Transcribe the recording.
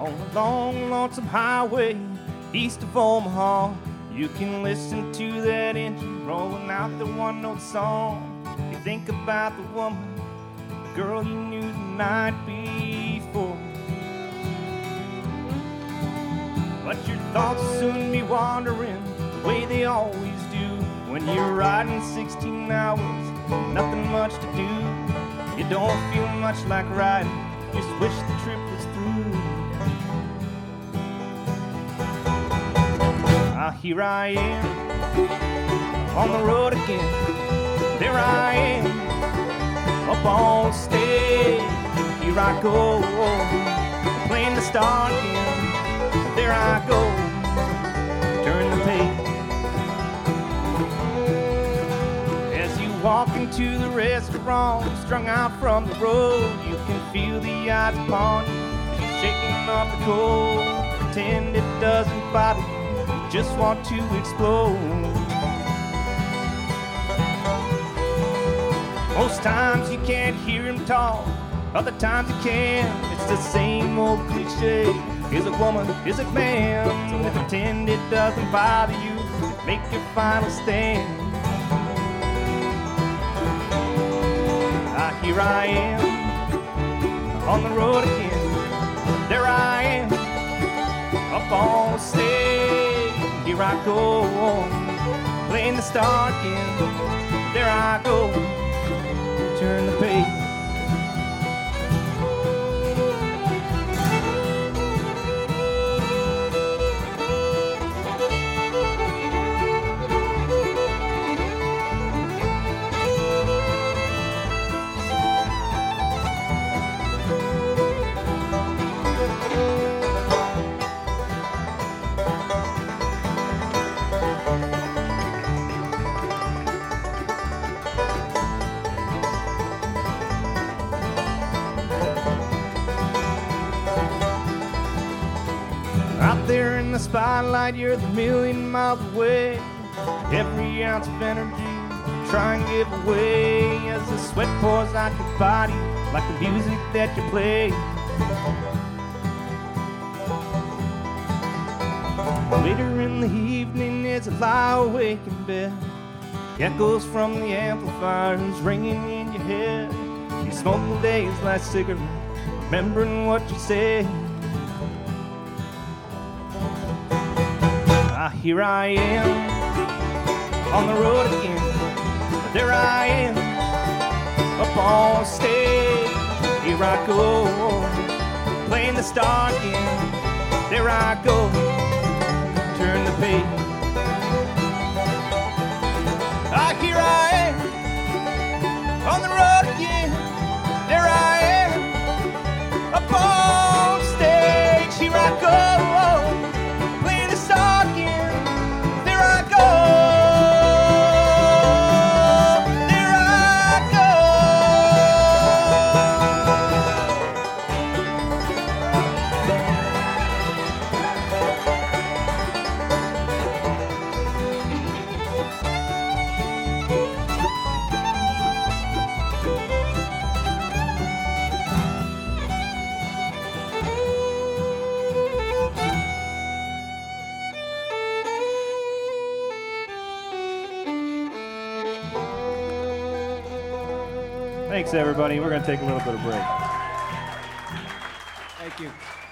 On a long, lonesome highway east of Omaha, you can listen to that engine rolling out the one-note song. You think about the woman, the girl you knew the night before. But your thoughts will soon be wandering the way they always do when you're riding 16 hours, nothing much to do. You don't feel much like riding, just wish the trip was through. Here I am, on the road again. There I am, up on stage. Here I go, playing the star again. There I go, turn the page. As you walk into the restaurant, strung out from the road, you can feel the odds upon you as you're shaking off the cold. Pretend it doesn't bother you, just want to explode. Most times you can't hear him talk, other times you can. It's the same old cliche. Is a woman, is a man. So pretend it doesn't bother you, make your final stand. Here I am, on the road again. There I am, up on stage. Here I go, playing the star again. There I go, turn the page. Out there in the spotlight, you're the million miles away. Every ounce of energy try and give away as the sweat pours out your body like the music that you play. Later in the evening as you lie awake in bed, echoes from the amplifiers ringing in your head. You smoke the day's last cigarette, remembering what you said. Here I am, on the road again. There I am, up on stage. Here I go, playing the star again. There I go, turn the page. Here I am, on the road again. There I am, up on stage. Here I go, playing the star again. Thanks, everybody. We're going to take a little bit of break. Thank you.